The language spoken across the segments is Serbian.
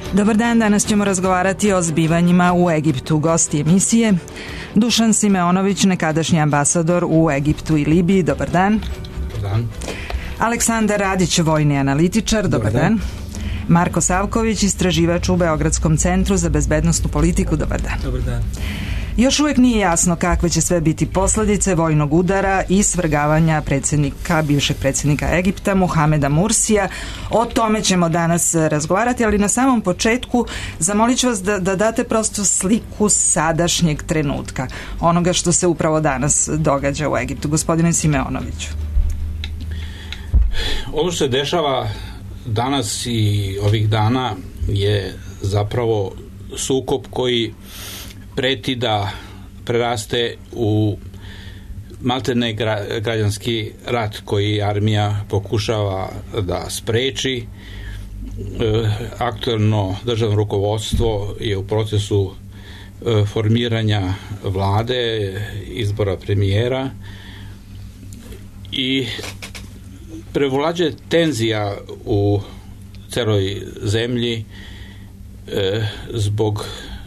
Dobar dan, danas ćemo razgovarati o zbivanjima u Egiptu. Gosti emisije Dušan Simeonović, nekadašnji ambasador u Egiptu i Libiji. Dobar dan. Dobar dan. Aleksandar Radić, vojni analitičar. Dobar dan. Marko Savković, istraživač u Beogradskom centru za bezbednosnu politiku. Dobar dan. Dobar dan. Još uvijek nije jasno kakve će sve biti posljedice vojnog udara i svrgavanja bivšeg predsjednika Egipta Muhameda Mursija. O tome ćemo danas razgovarati, ali na samom početku zamolit ću vas da date prosto sliku sadašnjeg trenutka, onoga što se upravo danas događa u Egiptu. Gospodine Simeonoviću. Ovo što se dešava danas i ovih dana je zapravo sukob koji preti da preraste u maltene građanski rat koji armija pokušava da spreči. Aktuelno državno rukovodstvo je u procesu formiranja vlade, izbora premijera i prevlađuje tenzija u celoj zemlji zbog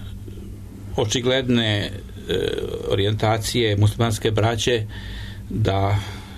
očigledne orijentacije muslimanske braće da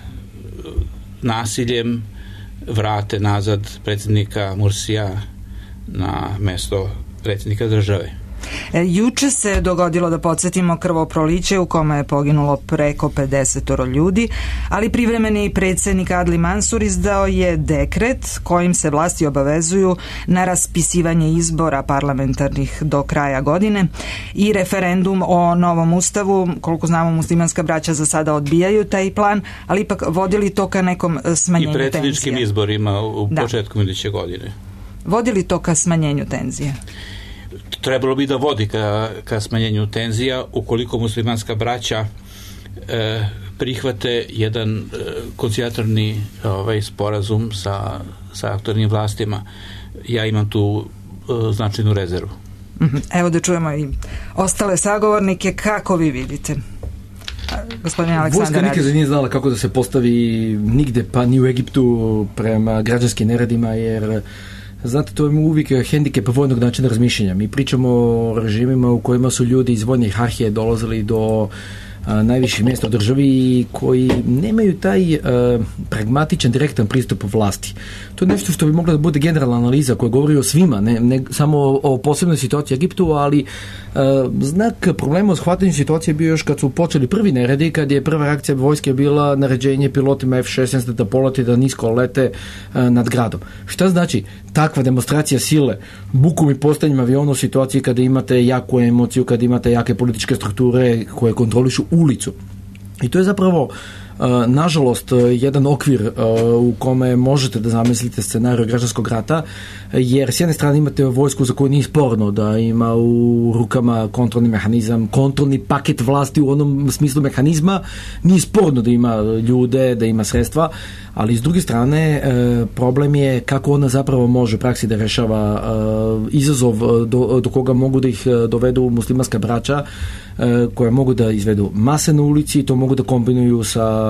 nasiljem vrate nazad predsjednika Mursija na mesto predsjednika države. Juče se dogodilo, da podsjetimo, krvoproliće u kome je poginulo preko 50 ljudi, ali privremeni predsjednik Adli Mansur izdao je dekret kojim se vlasti obavezuju na raspisivanje izbora parlamentarnih do kraja godine i referendum o novom ustavu. Koliko znamo, muslimanska braća za sada odbijaju taj plan, ali ipak vodili to ka nekom smanjenju tenzija. I predsjedničkim izborima u početku iduće godine. Vodili to ka smanjenju tenzija? Trebalo bi da vodi ka smanjenju tenzija ukoliko muslimanska braća prihvate jedan koncilatorni sporazum sa aktualnim vlastima. Ja imam tu značajnu rezervu. Evo da čujemo i ostale sagovornike. Kako vi vidite? Gospodin Aleksandar Radić. Vojska nikada nije znala kako da se postavi nigde, pa ni u Egiptu, prema građanskim neredima, jer znate, to je uvijek hendikep vojnog načina razmišljanja. Mi pričamo o režimima u kojima su ljudi iz vojne hijerarhije dolazili do najviših mjesta u državi koji nemaju taj pragmatičan, direktan pristup vlasti. To je nešto što bi mogla da bude generalna analiza koja govori o svima, ne samo o posebnoj situaciji u Egiptu, ali znak problema u shvatanju situacije bio još kad su počeli prvi neredi, kad je prva reakcija vojske bila naređenje pilotima F-16 da polete, da nisko lete nad gradom. Šta znači takva demonstracija sile bukom i postanjem aviona u situaciji kada imate jaku emociju, kada imate jake političke strukture koje kontrolišu ulicu? I to je zapravo nažalost jedan okvir u kome možete da zamislite scenarij građanskog rata, jer s jedne strane imate vojsku za koju nije sporno da ima u rukama kontrolni mehanizam, kontrolni paket vlasti u onom smislu mehanizma, nije sporno da ima ljude, da ima sredstva, ali s druge strane problem je kako ona zapravo može u praksi da rešava izazov do koga mogu da ih dovedu muslimanska braća, koje mogu da izvedu mase na ulici, to mogu da kombinuju sa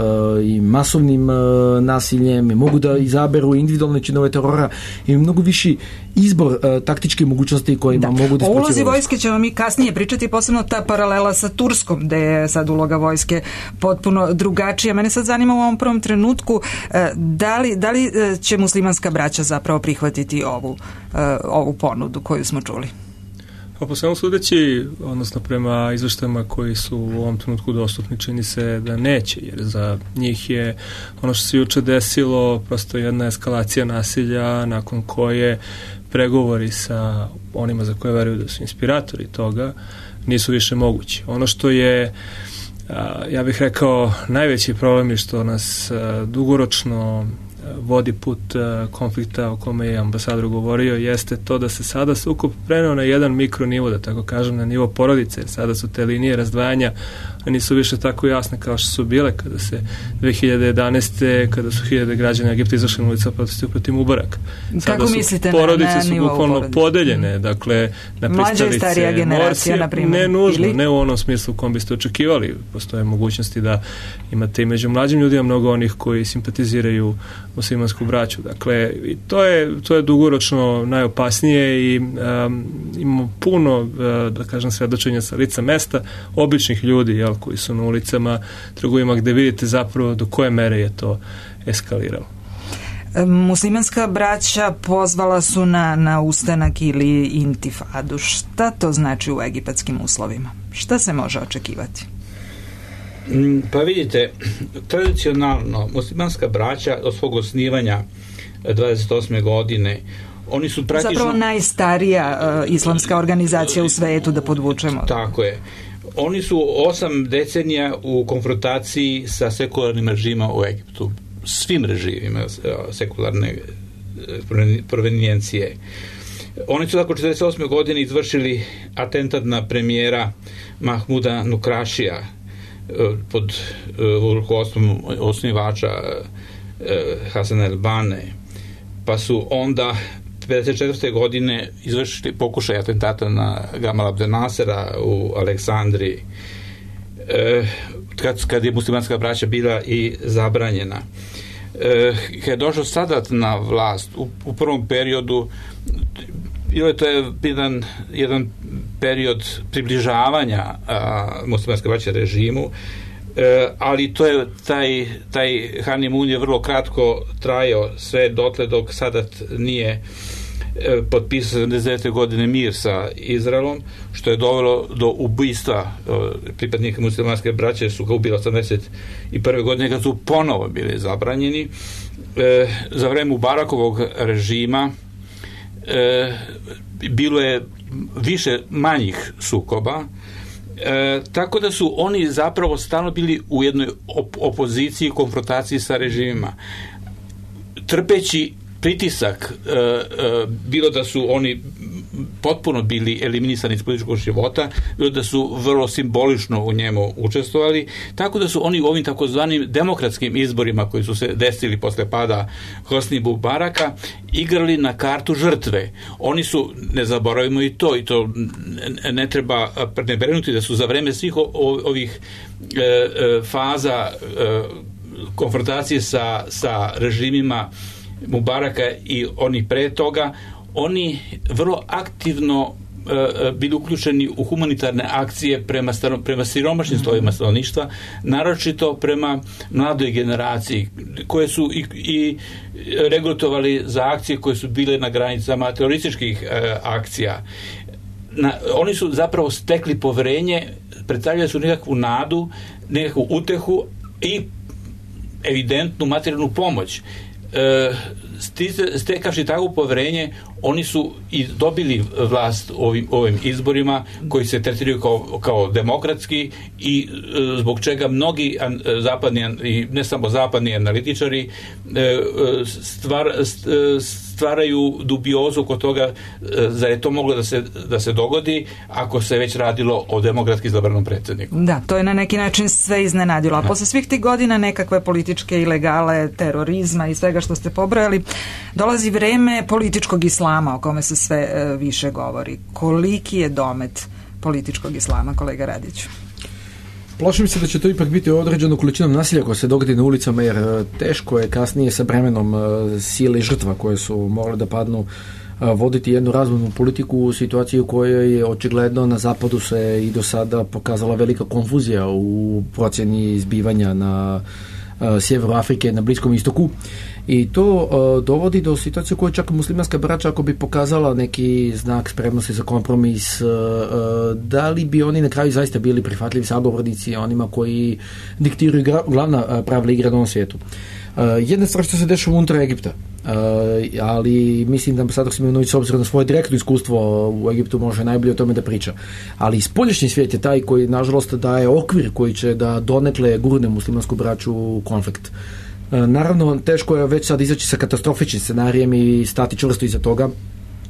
i masovnim nasiljem, i mogu da izaberu individualne činove terora i mnogo viši izbor taktičke mogućnosti kojima mogu da... O ulozi vojske ćemo mi kasnije pričati, posebno ta paralela sa Turskom, gde je sad uloga vojske potpuno drugačija. Mene sad zanima u ovom prvom trenutku da li će muslimanska braća zapravo prihvatiti ovu ponudu koju smo čuli? Pa po svemu sudeći, odnosno prema izveštajima koji su u ovom trenutku dostupni, čini se da neće, jer za njih je ono što se juče desilo prosto jedna eskalacija nasilja nakon koje pregovori sa onima za koje veruju da su inspiratori toga nisu više mogući. Ono što je, ja bih rekao, najveći problem je što nas dugoročno vodi put konflikta o kome je ambasador govorio, jeste to da se sada sukob preneo na jedan mikronivo, da tako kažem, na nivo porodice, jer sada su te linije razdvajanja nisu više tako jasne kao što su bile kada se 2011. kada su hiljade građana Egipta izašli na ulicu protiv Mubaraka. Kako mislite porodice su bukvalno podeljene, dakle na pristalice Morsija, ne nužno, ne u onom smislu u kom biste očekivali. Postoje mogućnosti da imate i među mlađim ljudima mnogo onih koji simpatiziraju muslimansku braću. Dakle, i to je dugoročno najopasnije i imamo puno, da kažem, svedočenja sa lica mesta, običnih ljudi, koji su na ulicama, trgovima, gde vidite zapravo do koje mere je to eskaliralo. Muslimanska braća pozvala su na ustanak ili intifadu. Šta to znači u egipatskim uslovima? Šta se može očekivati? Pa vidite, tradicionalno muslimanska braća od svog osnivanja 28. godine, oni su praktično... Zapravo najstarija islamska organizacija u svetu, da podvučemo. Tako je. Oni su 8 decenija u konfrontaciji sa sekularnim režimima u Egiptu. Svim režimima sekularne provenijencije. Oni su tako 48. godine izvršili atentat na premijera Mahmuda Nukrašija pod rukovodstvom osnivača Hasana el-Bane, pa su onda 54. godine izvršili pokušaj atentata na Gamal Abdel Nasera u Aleksandriji, kad je muslimanska braća bila i zabranjena. Kad je došao Sadat na vlast u prvom periodu, to je jedan period približavanja muslimanske braće režimu, ali to je taj honeymoon je vrlo kratko trajao, sve dotle dok Sadat nije potpisao 79. godine mir sa Izraelom, što je dovelo do ubistva pripadnika muslimanske braće, su ga ubili 81. godine kad su ponovo bili zabranjeni. Za vreme Mubarakovog režima bilo je više manjih sukoba, tako da su oni zapravo stalno bili u jednoj opoziciji, konfrontaciji sa režimima, trpeći pritisak, bilo da su oni potpuno bili eliminisani iz političkog života, bilo da su vrlo simbolično u njemu učestvovali, tako da su oni u ovim takozvanim demokratskim izborima koji su se desili posle pada Hosni Mubaraka igrali na kartu žrtve. Oni su, ne zaboravimo i to ne treba prenebregnuti, da su za vreme svih ovih faza konfrontacije sa režimima Mubaraka i oni pre toga, oni vrlo aktivno bili uključeni u humanitarne akcije prema siromašnim slojevima stanovništva, naročito prema mladoj generaciji, koje su i regrutovali za akcije koje su bile na granicama terorističkih akcija. Oni su zapravo stekli poverenje, predstavljali su nekakvu nadu, nekakvu utehu i evidentnu materijalnu pomoć. Stekavši takvo poverenje, oni su i dobili vlast ovim izborima koji se tretiraju kao demokratski i zbog čega mnogi zapadni i ne samo zapadni analitičari stvaraju dubiozu kod toga zar je to moglo da se dogodi ako se već radilo o demokratski izabranom predsjedniku. Da, to je na neki način sve iznenadilo. A posle svih tih godina nekakve političke ilegale, terorizma i svega što ste pobrojali, dolazi vreme političkog islama o kome se sve više govori. Koliki je domet političkog islama, kolega Radiću? Plašim se da će to ipak biti određeno količinom nasilja koje se dogodi na ulicama, jer teško je kasnije sa bremenom sile i žrtva koje su mogle da padnu voditi jednu razvojnu politiku u situaciji u kojoj je očigledno na zapadu se i do sada pokazala velika konfuzija u procjeni izbivanja na sjeveru Afrike, na Bliskom istoku. I to dovodi do situacije u kojoj čak muslimanska braća, ako bi pokazala neki znak spremnosti za kompromis, da li bi oni na kraju zaista bili prihvatljivi sagovornici onima koji diktiraju glavna pravila igre na ovom svijetu. Jedna stvar što se dešava unutar Egipta, ali mislim da ambasador Simeunović s obzirom na svoje direktno iskustvo u Egiptu može najbolje o tome da priča. Ali spoljašnji svijet je taj koji nažalost daje okvir koji će da donekle gurne muslimansku braću u konflikt. Naravno, teško je već sad izaći sa katastrofičnim scenarijem i stati čvrsto iza toga,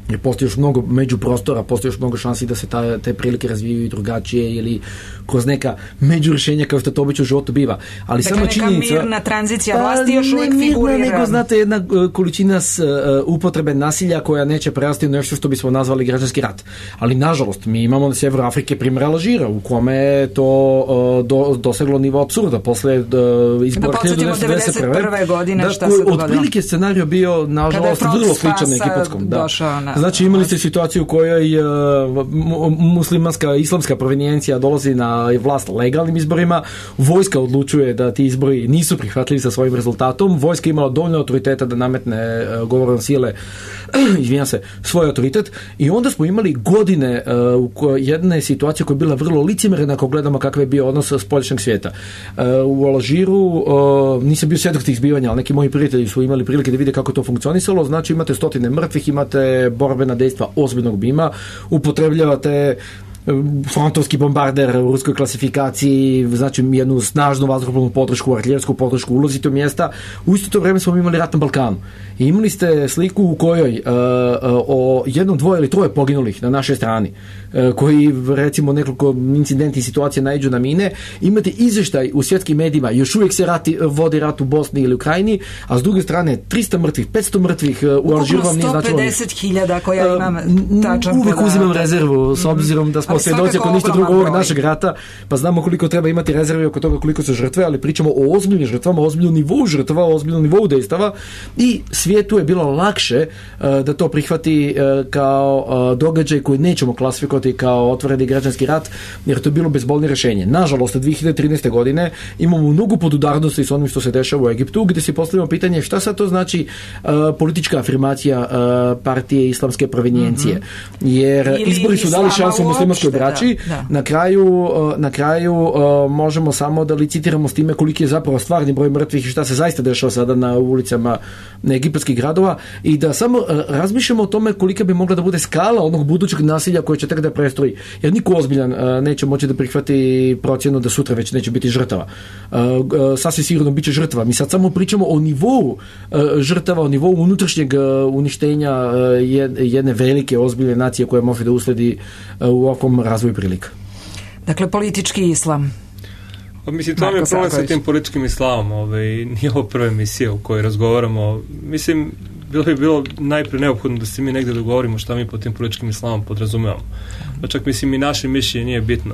jer postoji još mnogo međuprostora, postoji još mnogo šansi da se te prilike razvijaju drugačije ili kroz neka međurješenja kao što to obično u životu biva. Ali dakle, samo neka činjenica, mirna tranzicija vlasti još uvijek figurira. Nego, znate, jedna količina upotrebe nasilja koja neće prerasti u nešto što bismo nazvali građanski rat. Ali, nažalost, mi imamo na sjeveru Afrike primjer Alžira, u kome je to doseglo nivo apsurda posle izbora 1991. godine šta se dogodilo. Otprilike scenario bio, nažalost, vrlo sličan egipatskom. Znači, imali ste situaciju u kojoj muslimanska, islamska provenijencija dolazi na vlast legalnim izborima, vojska odlučuje da ti izbori nisu prihvatljivi sa svojim rezultatom, vojska imala dovoljno autoriteta da nametne govorom sile svoj autoritet i onda smo imali godine jedne situacije koja je bila vrlo licemjerna ako gledamo kakav je bio odnos spoljašnjeg svijeta. U Alžiru nisam bio svjedok tih zbivanja, ali neki moji prijatelji su imali prilike da vide kako to funkcionisalo. Znači imate stotine mrtvih, imate borbena dejstva ozbiljnog bima, upotrebljavate frontovski bombarder u ruskoj klasifikaciji, znači jednu snažnu vazduhoplovnu podršku, artiljersku podršku, ulazite u mjesta. U isto to vrijeme smo imali rat na Balkanu. I imali ste sliku u kojoj o jednom, dvoje ili troje poginulih na našoj strani, koji recimo nekoliko incidenti i situacije naiđu na mine. Imate izvještaj u svjetskim medijima, još uvijek se vodi rat u Bosni ili Ukrajini, a s druge strane 300 mrtvih, 500 mrtvih u Alžiru vam nije značilo. 150.000 koja imam tačan uvijek podatak. Uzimam rezervu s obzirom da smo svjedoci ako ništa drugo ovog našeg rata, pa znamo koliko treba imati rezerve oko toga koliko su žrtve, ali pričamo o ozbiljnim žrtvama, o ozbiljnom nivou žrtva, o ozbiljnom nivou dejstava i svijetu je bilo lakše da to prihvati kao događaj koji nećemo klasifikovati kao otvoreni građanski rat, jer to je bilo bezbolno rješenje. Nažalost, 2013. godine imamo mnogo podudarnosti s onim što se dešava u Egiptu, gdje se postavljamo pitanje šta sad to znači politička afirmacija partije islamske provenijencije. Jer izbori su dali šansu muslimanskoj braći. Na kraju možemo samo da licitiramo s time koliki je zapravo stvarni broj mrtvih i šta se zaista dešava sada na ulicama egipatskih gradova i da samo razmišljamo o tome kolika bi mogla da bude skala onog budućeg nasilja koje će tek da prestoji. Jer niko ozbiljan neće moći da prihvati procjenu da sutra već neće biti žrtava. Sasvim sigurno bit će žrtava. Mi sad samo pričamo o nivou žrtava, o nivou unutrašnjeg uništenja jedne velike ozbiljne nacije koja može da usledi u ovakvom razvoju prilika. Dakle, politički islam. Mislim, to mi je problem sa tim političkim islamom. Nije ovo prva emisija u kojoj razgovaramo. Mislim, bilo najprije neophodno da se mi negdje dogovorimo šta mi pod tim političkim islamom podrazumevamo. Pa čak mislim i naše mišljenje nije bitno.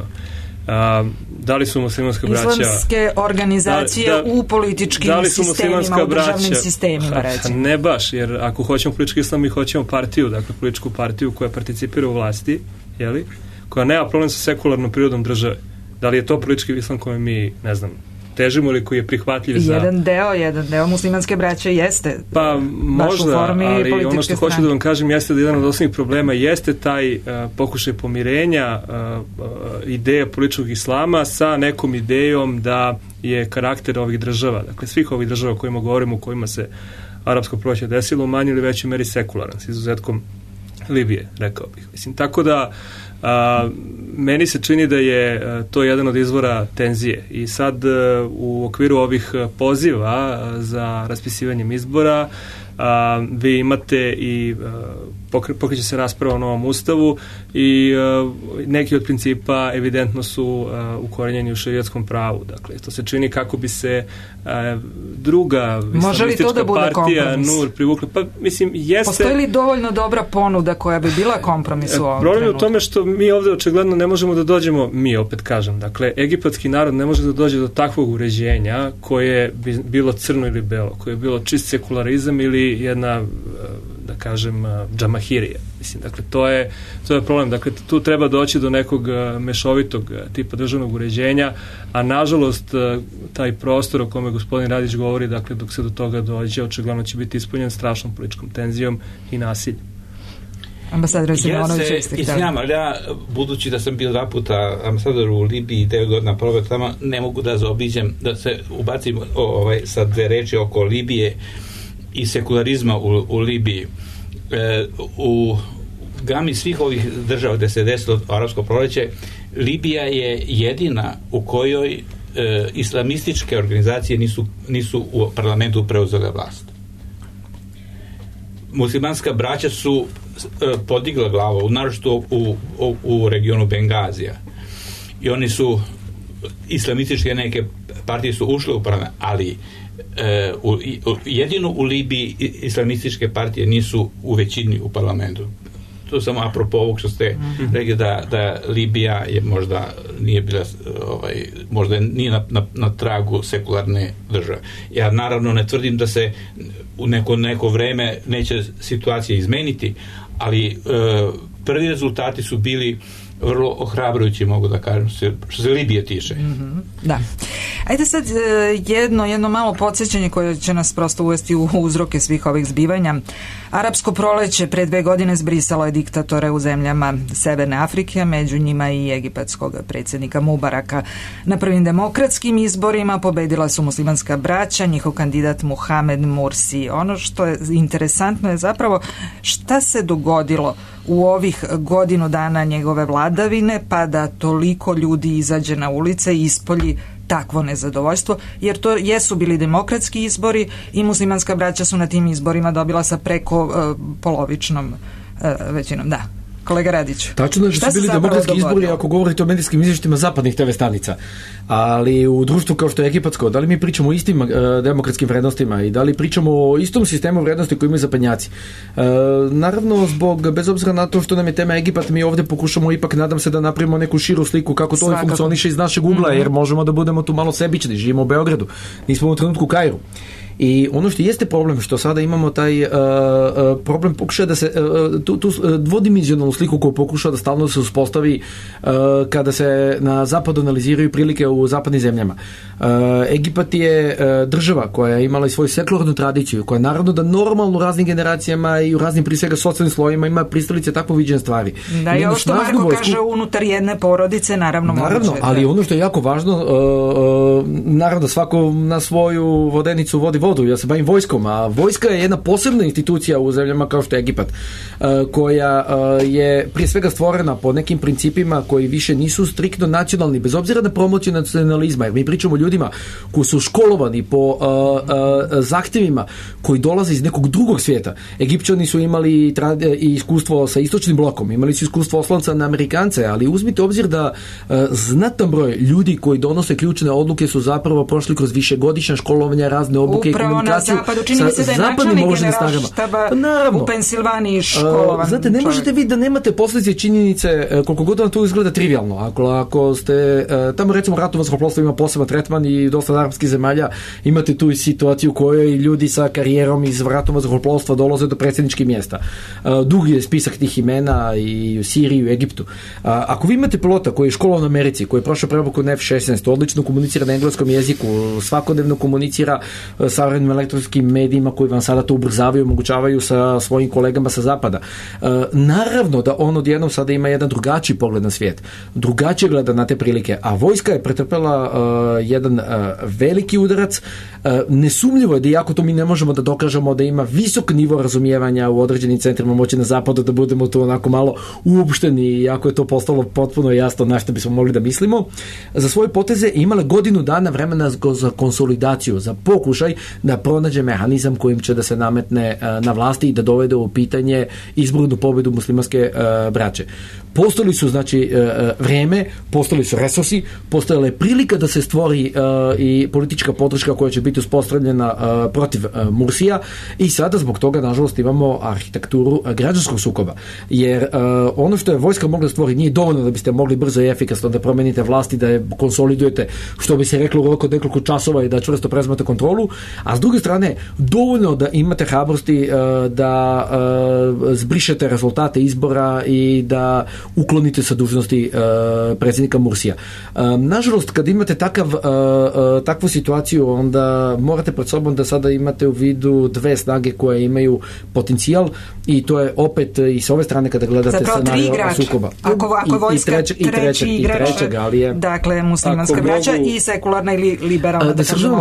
Da li su muslimanska braća islamske organizacije u političkim sistemima, u državnim sistemima, recimo. Ne baš, jer ako hoćemo politički islam, mi hoćemo partiju, dakle političku partiju koja participira u vlasti, jeli, koja nema problem sa sekularnom prirodom države. Da li je to politički islam koji mi, ne znam, težimo ili koji je prihvatljiv za... Jedan deo muslimanske braće jeste pa možda, ali ono što hoću da vam kažem jeste da jedan od osnovnih problema jeste taj pokušaj pomirenja ideje političkog islama sa nekom idejom da je karakter ovih država, dakle svih ovih država o kojima govorimo, u kojima se arapsko proljeće desilo u manjoj ili većoj meri sekularan, s izuzetkom Libije, rekao bih. Mislim, tako da meni se čini da je to jedan od izvora tenzije i sad u okviru ovih poziva za raspisivanjem izbora vi imate i pokreće se rasprava o novom ustavu i neki od principa evidentno su ukorenjeni u šerijatskom pravu. Dakle, to se čini kako bi se druga islamistička partija NUR privukla. Pa, mislim, jeste... Postoji li dovoljno dobra ponuda koja bi bila kompromis u ovom problem trenutku? je u tome što mi ovdje očigledno ne možemo da dođemo, mi opet kažem, dakle, egipatski narod ne može da dođe do takvog uređenja koje bi bilo crno ili belo, koje je bilo čist sekularizam ili jedna, da kažem, džamahirija. Mislim, dakle, to je problem. Dakle, tu treba doći do nekog mešovitog tipa državnog uređenja, a nažalost taj prostor o kome gospodin Radić govori, dakle, dok se do toga dođe, očigledno će biti ispunjen strašnom političkom tenzijom i nasiljem. Ambasador Simonović, ja, budući da sam bio 2 puta ambasador u Libiji 9 godina proveo tamo, ne mogu da zaobiđem, da se ubacim sa 2 reči oko Libije i sekularizma u Libiji. U gami svih ovih država gde se desilo arapsko proleće, Libija je jedina u kojoj islamističke organizacije nisu u parlamentu preuzele vlast. muslimanska braća su podigla glavu, naročito u regionu Bengazija. I oni su, islamističke neke partije su ušle u parlament, ali jedino u Libiji islamističke partije nisu u većini u parlamentu. To samo apropo ovog što ste rekli da Libija je možda nije bila možda nije na tragu sekularne države. Ja naravno ne tvrdim da se u neko vreme neće situacija izmeniti, ali prvi rezultati su bili vrlo ohrabrujući, mogu da kažem, što se Libije tiče. Da. Ajde sad jedno malo podsjećanje koje će nas prosto uvesti u uzroke svih ovih zbivanja. Arapsko proleće pre 2 godine zbrisalo je diktatore u zemljama Severne Afrike, među njima i egipatskog predsjednika Mubaraka. Na prvim demokratskim izborima pobedila su muslimanska braća, njihov kandidat Muhamed Mursi. Ono što je interesantno je zapravo šta se dogodilo u ovih godinu dana njegove vladavine, pa da toliko ljudi izađe na ulice i ispolji takvo nezadovoljstvo, jer to jesu bili demokratski izbori i muslimanska braća su na tim izborima dobila sa preko polovičnom većinom. Da. Kolega Radić. Tačno je da su bili demokratski izbori ako govorite o medijskim izvještima zapadnih TV stanica. Ali u društvu kao što je egipatsko, da li mi pričamo o istim demokratskim vrednostima i da li pričamo o istom sistemu vrednosti koji imaju zapadnjaci? Naravno, bez obzira na to što nam je tema Egipat, mi ovdje pokušamo ipak, nadam se, da napravimo neku širu sliku kako to funkcioniše iz našeg ugla, jer možemo da budemo tu malo sebični, živimo u Beogradu, nismo u trenutku u Kairu. I ono što jeste problem, što sada imamo taj problem pokušaja da se tu dvodimenzionalnu sliku koju pokušava da stalno se uspostavi kada se na zapadu analiziraju prilike u zapadnim zemljama. Egipat je država koja je imala i svoju sekularnu tradiciju, koja naravno da normalno u raznim generacijama i u raznim prije svega socijalnim slojima ima pristalice takvo viđene stvari. Da, i ovo što Marko kaže unutar jedne porodice, naravno moguće. Ali ono što je jako važno, naravno svako na svoju vodenicu vodi vodu. Ja se bavim vojskom, a vojska je jedna posebna institucija u zemljama kao što je Egipat, koja je prije svega stvorena po nekim principima koji više nisu striktno nacionalni, bez obzira na promociju nacionalizma, jer mi pričamo o ljudima koji su školovani po zahtjevima koji dolaze iz nekog drugog svijeta. Egipćani su imali i iskustvo sa istočnim blokom, imali su iskustvo oslonca na Amerikance, ali uzmite obzir da znatan broj ljudi koji donose ključne odluke su zapravo prošli kroz višegodišnja školovanja, razne obuke i komunikaciju na zapadu. Čini mi se da je načelnik generalštaba u Pensilvaniji školovan. Znate, ne možete vidjeti da nemate posljedice činjenice, koliko god vam to izgleda trivialno. Ako ste, tamo recimo ratno vazduhoplovstvo ima poseban tretman i dosta arapskih zemalja, imate tu i situaciju u kojoj ljudi sa karijerom iz ratno vazduhoplovstva dolaze do predsjedničkih mjesta. Dugi je spisak tih imena i u Siriji, i u Egiptu. Ako vi imate pilota koji je školovan u Americi, koji je prošao preobuku na F-16, odlično komunicira na engleskom jeziku, svakodnevno komunicira savremenim elektronskim medijima koji vam sada to ubrzavaju, omogućavaju sa svojim kolegama sa zapada. Naravno da on odjednom sada ima jedan drugačiji pogled na svijet, drugačije gleda na te prilike, a vojska je pretrpela jedan veliki udarac. Nesumljivo je da, iako to mi ne možemo da dokažemo, da ima visok nivo razumijevanja u određenim centrima moći na zapadu, da budemo tu onako malo uopšteni, iako je to postalo potpuno jasno na što bismo mogli da mislimo, za svoje poteze imala godinu dana vremena za konsolidaciju, za pokušaj da pronađe mehanizam kojim će da se nametne na vlasti i da dovede u pitanje izbornu pobedu muslimanske braće. Postojali su, znači, vreme, postojali su resursi, postojala je prilika da se stvori i politička podrška koja će biti uspostavljena protiv Mursija i sada zbog toga, nažalost, imamo arhitekturu građanskog sukoba. Jer ono što je vojska mogla stvoriti nije dovoljno da biste mogli brzo i efikasno da promenite vlasti, da je konsolidujete, što bi se reklo, u roku od nekoliko časova i da čvrsto preuzmete kontrolu, a s druge strane, dovoljno da imate hrabrosti da zbrišete rezultate izbora i da uklonite sa dužnosti predsjednika Mursija. Nažalost, kad imate takvu situaciju, onda morate pred sobom da sada imate u vidu dve snage koje imaju potencijal i to je opet i s ove strane kada gledate scenariju sukoba. Ako vojska treći igrač, ali je, dakle, muslimanska braća i sekularna ili liberalna, da kažemo,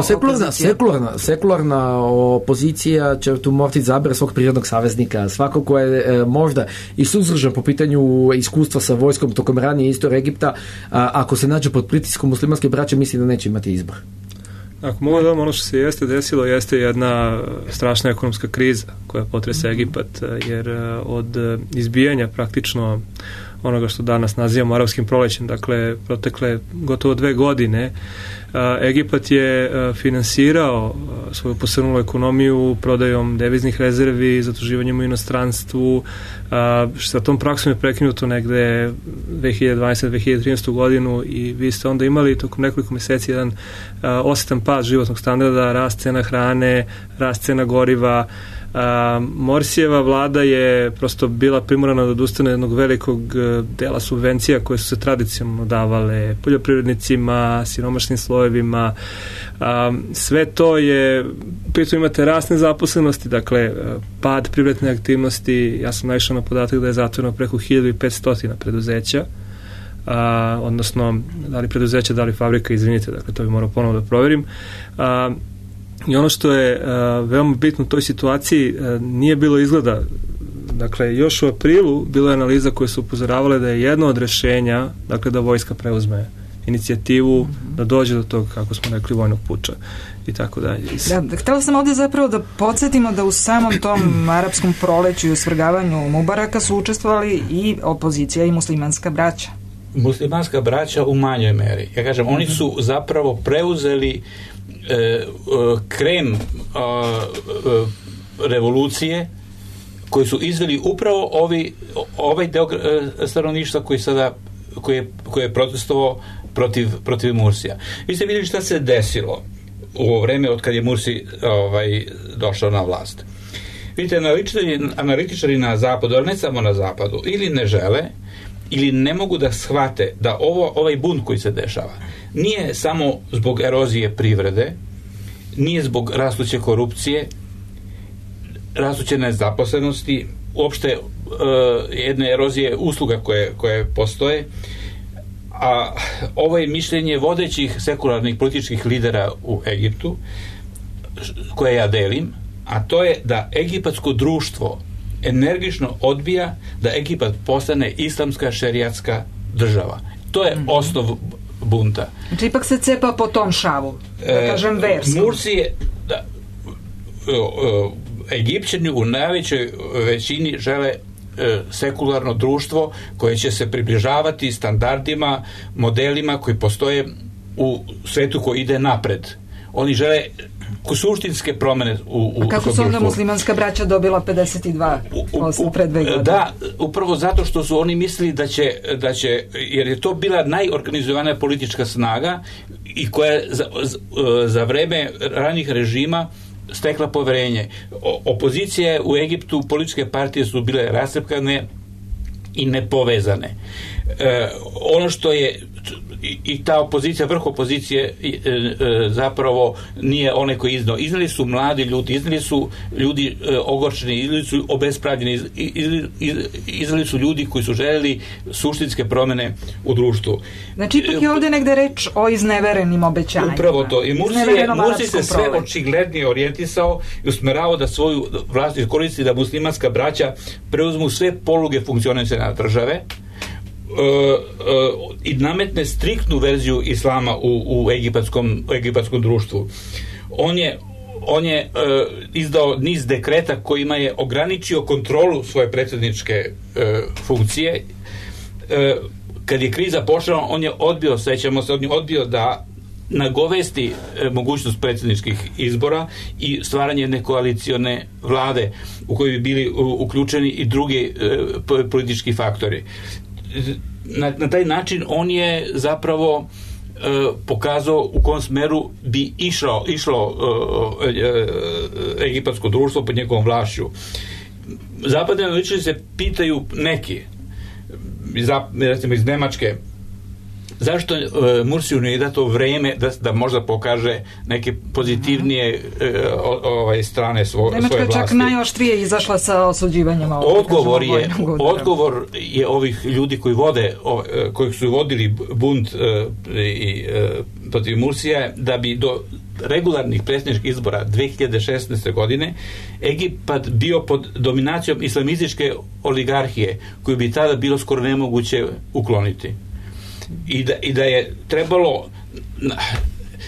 sekularna opozicija će tu morati izabrati svog prirodnog saveznika, svako ko je možda i suzdržan po pitanju iskustva sa vojskom tokom ranije istorije Egipta, ako se nađe pod pritiskom muslimanske braće, mislim da neće imati izbor. Ako mogu da ono što se jeste desilo jeste jedna strašna ekonomska kriza koja potresa Egipat, jer od izbijanja praktično onoga što danas nazivamo arapskim prolećem, dakle protekle gotovo 2 godine, Egipat je finansirao svoju posrnulu ekonomiju prodajom deviznih rezervi, zaduživanjem u inostranstvu. Sa tom praksom je prekinuto negde 2012-2013 godinu i vi ste onda imali tokom nekoliko meseci jedan osetan pad životnog standarda, rast cena hrane, rast cena goriva. Morsijeva vlada je prosto bila primorana da odustane jednog velikog dela subvencija koje su se tradicionalno davale poljoprivrednicima, siromašnim slojevima. Sve to je, pritom imate rast nezaposlenosti, dakle pad privredne aktivnosti. Ja sam naišao na podatak da je zatvoreno preko 1500 preduzeća, odnosno da li preduzeća, da li fabrika, izvinite, dakle to bi morao ponovo da proverim. I ono što je veoma bitno u toj situaciji, nije bilo izgleda, dakle još u aprilu bilo je analiza koje su upozoravale da je jedno od rešenja, dakle da vojska preuzme inicijativu, da dođe do tog, kako smo rekli, vojnog puča i tako dalje. Da, htjela sam ovdje zapravo da podsjetimo da u samom tom arapskom proleću i usvrgavanju Mubaraka su učestvovali i opozicija i muslimanska braća. Muslimanska braća u manjoj meri. Ja kažem, oni su zapravo preuzeli krem revolucije koji su izveli upravo ovaj deo stanovništva koji je protestovao protiv Mursija. Vi ste vidjeli šta se desilo u ovo vreme od kad je Mursi došao na vlast. Vidite, analitičari na zapadu, ali ne samo na zapadu, ili ne žele ili ne mogu da shvate da ovaj bunt koji se dešava nije samo zbog erozije privrede, nije zbog rastuće korupcije, rastuće nezaposlenosti, uopšte jedne erozije usluga koje postoje, a ovo je mišljenje vodećih sekularnih političkih lidera u Egiptu, koje ja delim, a to je da egipatsko društvo energično odbija da Egipat postane islamska šerijatska država. To je osnov bunta. Znači ipak se cepa po tom šavu, da kažem verskom. Mursi je Egipćani u najvećoj većini žele sekularno društvo koje će se približavati standardima, modelima koji postoje u svetu koji ide napred. Oni žele suštinske promene u a kako su onda muslimanska braća dobila 52% pred 2 godine? Da, upravo zato što su oni mislili da će, jer je to bila najorganizovanija politička snaga i koja je za vreme ranih režima stekla poverenje. Opozicija u Egiptu, političke partije su bile rascepkane i nepovezane. Ono što je i ta opozicija, vrh opozicije zapravo nije one koji izneli su mladi ljudi, izneli su ljudi ogorčeni, izneli su obespravljeni, izneli su ljudi koji su željeli suštinske promene u društvu. Znači ipak je ovdje negde reč o izneverenim obećanjima. Upravo to. I Mursi se sve očiglednije orijentisao i usmeravao da svoju vlast koristi da muslimanska braća preuzmu sve poluge funkcionisanja države i nametne striktnu verziju islama u egipatskom društvu. On je izdao niz dekreta kojima je ograničio kontrolu svoje predsjedničke funkcije. Kad je kriza počela, on je odbio da nagovesti mogućnost predsjedničkih izbora i stvaranje jedne koalicione vlade u kojoj bi bili uključeni i drugi politički faktori. Na taj način on je zapravo pokazao u kom smeru bi išlo egipatsko društvo pod njegovom vlašću. Zapadni analitičari se pitaju neki, recimo iz Nemačke, zašto Mursiju nije dato vreme da možda pokaže neke pozitivnije strane svoje vlasti. Nemačka čak najoštrije izašla sa osuđivanjem odgovor je ovih ljudi koji su vodili bunt protiv Mursija, da bi do regularnih predsjedničkih izbora 2016. godine Egipat bio pod dominacijom islamističke oligarhije koju bi tada bilo skoro nemoguće ukloniti. I da je trebalo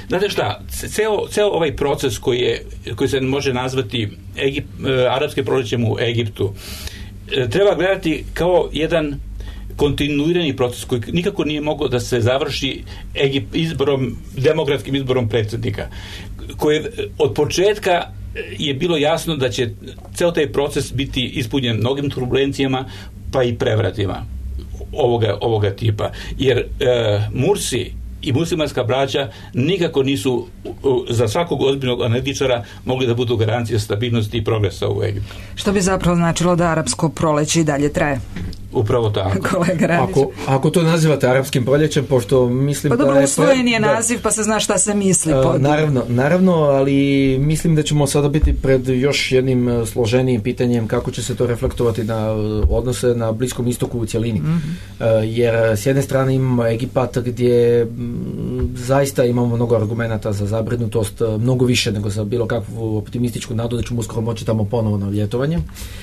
Znate šta, ceo ovaj proces koji se može nazvati arapskim proljećem u Egiptu, treba gledati kao jedan kontinuirani proces koji nikako nije mogao da se završi demokratskim izborom predsjednika, koji od početka je bilo jasno da će ceo taj proces biti ispunjen mnogim turbulencijama pa i prevratima ovoga tipa. Jer Mursi i muslimanska braća nikako nisu za svakog ozbiljnog analitičara mogli da budu garancije stabilnosti i progresa u Egiptu. Što bi zapravo značilo da arapsko proleće i dalje traje? Upravo tako. Kolega Radić. Ako to nazivate arapskim proljećem, pošto mislim pa dobro, usvojen je naziv, pa se zna šta se misli. Naravno, ali mislim da ćemo sada biti pred još jednim složenijim pitanjem kako će se to reflektovati na odnose na Bliskom istoku u cjelini. Jer s jedne strane imamo Egipat gdje zaista imamo mnogo argumenata za zabrinutost, mnogo više nego za bilo kakvu optimističku nadu da ćemo uskoro moći tamo ponovo na ljetovanje.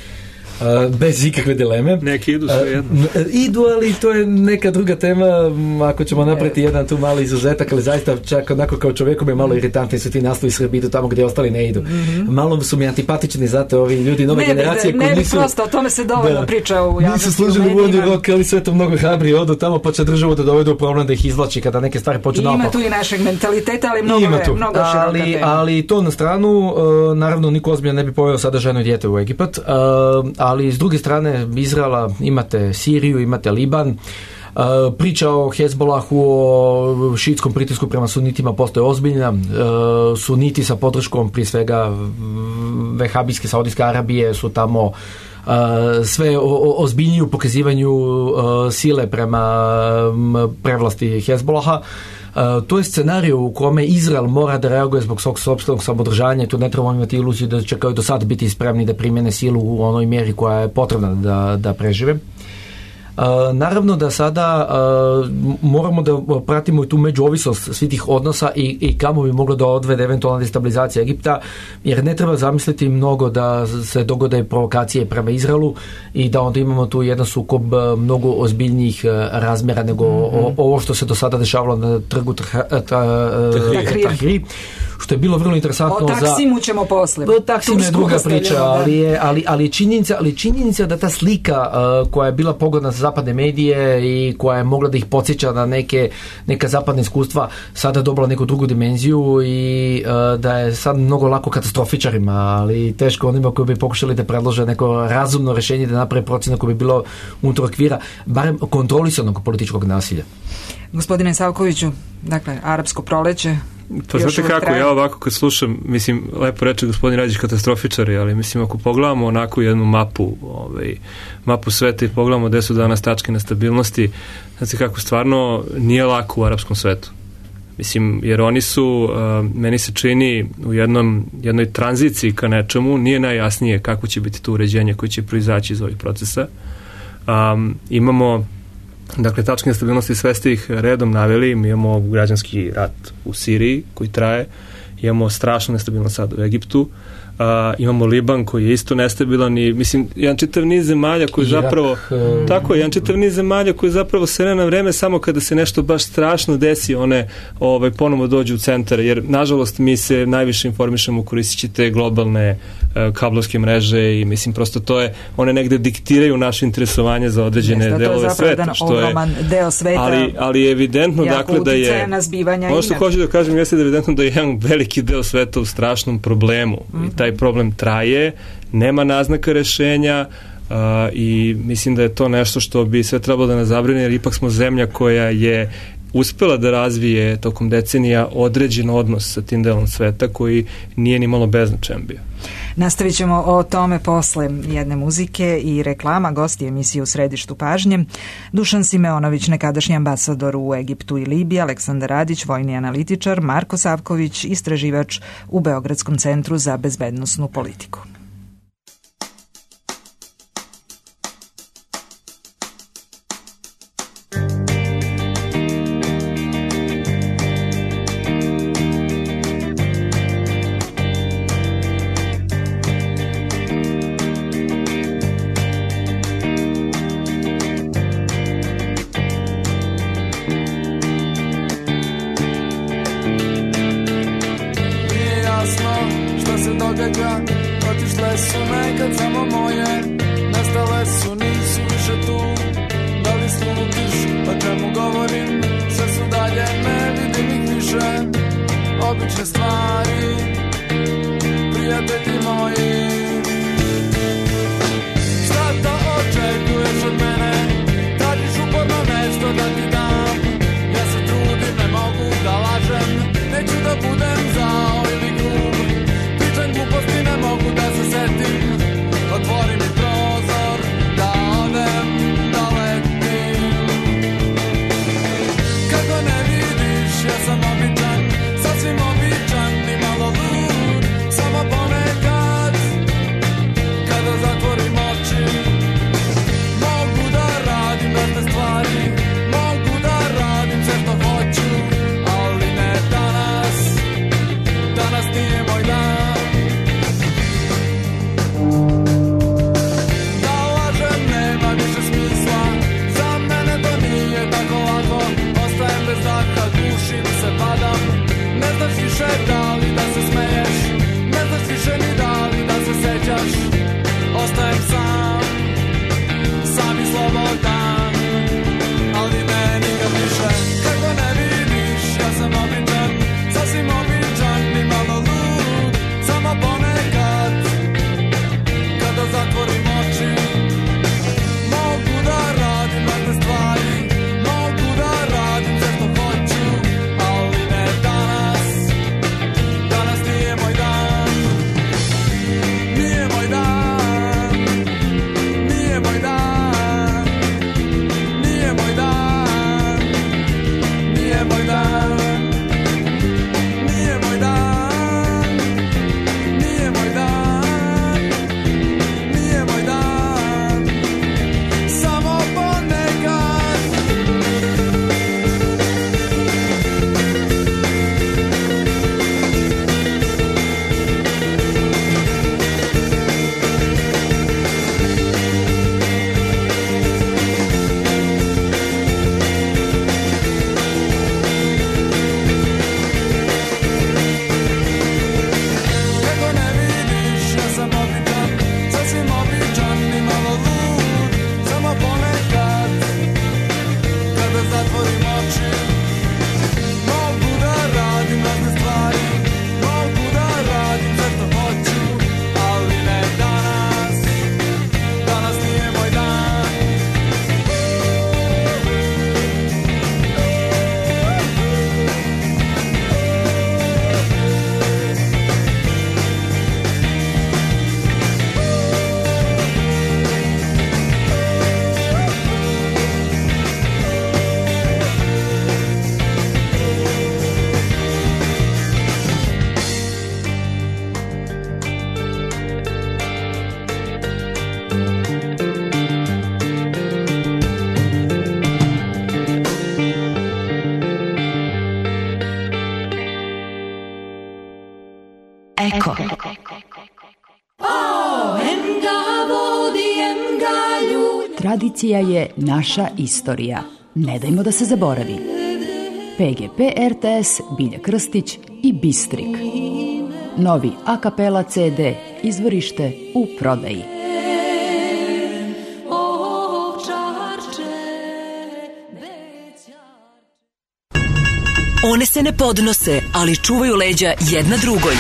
Bez ikakve dileme. Neki idu svejedno. Idu, ali to je neka druga tema, ako ćemo napraviti jedan tu mali izuzetak, ali zaista čak onako kao čovjekom je malo iritantni su ti naslovi Srbi idu tamo gdje ostali ne idu. Malo su mi antipatični zato ovi ljudi nove generacije koji nisu... prosto, o tome se dovoljno priča u javnosti. Nisu služili vojni rok, ali sve to mnogo hrabri odu tamo pa će državu da dovedu u problem da ih izvlači kada neke stvari počnu naopako. Ima tu i našeg mentaliteta, ali mnogo široka tema. Ali to na stranu, naravno niko ozbiljno ne bi poveo sada ženo i dijete u Egipat, ali s druge strane Izraela imate Siriju, imate Liban. Priča o Hezbollahu, o šiitskom pritisku prema sunitima postoje ozbiljna. Suniti sa podrškom prije svega vehabijske Saudijske Arabije su tamo sve ozbiljniji u pokazivanju sile prema prevlasti Hezbollaha. To je scenarij u kome Izrael mora da reaguje zbog svog sopstvenog samodržanja i tu ne trebamo imati iluziju da će kao do sad biti spremni da primjene silu u onoj mjeri koja je potrebna da prežive. Naravno da sada moramo da pratimo i tu međuovisnost svih tih odnosa i kamo bi moglo da odvede eventualna destabilizacija Egipta, jer ne treba zamisliti mnogo da se dogode provokacije prema Izraelu i da onda imamo tu jedan sukob mnogo ozbiljnijih razmjera nego ovo što se do sada dešavalo na trgu Tahrir, što je bilo vrlo interesantno. O Taksimu ćemo posle. Taksim je druga priča, ali činjenica da ta slika koja je bila pogodna za zapadne medije i koja je mogla da ih podsjeća na neka zapadna iskustva sada dobila neku drugu dimenziju i da je sad mnogo lako katastrofičarima, ali teško onima koji bi pokušali da predlože neko razumno rješenje da naprave procjenu koje bi bilo unutar okvira barem kontrolisanog političkog nasilja. Gospodine Savkoviću, dakle, arapsko proleće. Pa znate kako, ja ovako kad slušam, mislim, lepo reče gospodin Radić katastrofičari, ali mislim ako pogledamo onako jednu mapu sveta i pogledamo gde su danas tačke nestabilnosti, znači kako stvarno nije lako u arapskom svetu. Mislim, jer oni su, meni se čini u jednoj tranziciji ka nečemu, nije najjasnije kako će biti to uređenje koje će proizaći iz ovih procesa. Imamo dakle, tačke nestabilnosti sve ste ih redom naveli. Mi imamo građanski rat u Siriji koji traje, imamo strašnu nestabilnost sad u Egiptu, imamo Liban koji je isto nestabilan i mislim, jedan čitav niz zemalja koji zapravo jedan čitav niz zemalja koji zapravo se na vreme samo kada se nešto baš strašno desi one ponovo dođu u centar, jer nažalost mi se najviše informišemo koristeći te globalne kablovske mreže i mislim prosto to je, one negde diktiraju naše interesovanje za određene delove sveta, što je deo sveta, ali je evidentno dakle da je ono što hoću da kažem jeste da je evidentno da je jedan veliki deo sveta u strašnom problemu i taj problem traje, nema naznaka rešenja i mislim da je to nešto što bi sve trebalo da nas zabrine, jer ipak smo zemlja koja je uspela da razvije tokom decenija određen odnos sa tim delom sveta koji nije ni malo beznačajan bio. Nastavit ćemo o tome posle jedne muzike i reklama. Gosti emisije U središtu pažnje: Dušan Simeonović, nekadašnji ambasador u Egiptu i Libiji, Aleksandar Radić, vojni analitičar, Marko Savković, istraživač u Beogradskom centru za bezbednosnu politiku. više stvari, prijatelji moji. Šta to očekuješ od mene? Tražiš uporno nešto da ti dam. Ja se trudim, ne mogu da lažem. Neću da budem zao ili grub. Pričam gluposti, ne mogu da se setim. Otvori mi prozor, da odem, da letim. Kako ne vidiš, ja sam običan, sasvim običan i malo lud. Samo ponekad, kada zatvorim oči, mogu da radim razne stvari, mogu da radim sve što hoću, ali ne danas, danas nije moj dan. Da lažem nema više smisla, za mene to nije tako lako, ostajem bez daha, dušim se, padam, ne znaš više da li da se smeješ, ne znaš više ni da li da se sećaš, ostajem sam, sam i slobodan, ali ne nikad više. Kako ne vidiš, ja sam običan, sasvim običan i malo lud, samo ponekad, kada zatvorim oči, mogu da radim razne stvari, mogu da radim sve što hoću, ali ne danas, danas nije moj dan, nije moj dan, nije moj dan, nije moj dan, nije moj dan, nije moj dan, nije moj dan, nije moj dan, samo ponekad. Kako ne vidiš, ja sam običan, sasvim običan i malo lud, samo ponekad, kada zatvorim oči, mogu da radim razne stvari, mogu da radim sve što hoću, ali ne danas, danas nije moj dan. Eko. Tradicija je naša istorija. Ne dajmo da se zaboravi. PGP RTS, Bilja Krstić i Bistrik. Novi a kapela CD, izvorište u prodaji. One se ne podnose, ali čuvaju leđa jedna drugoj.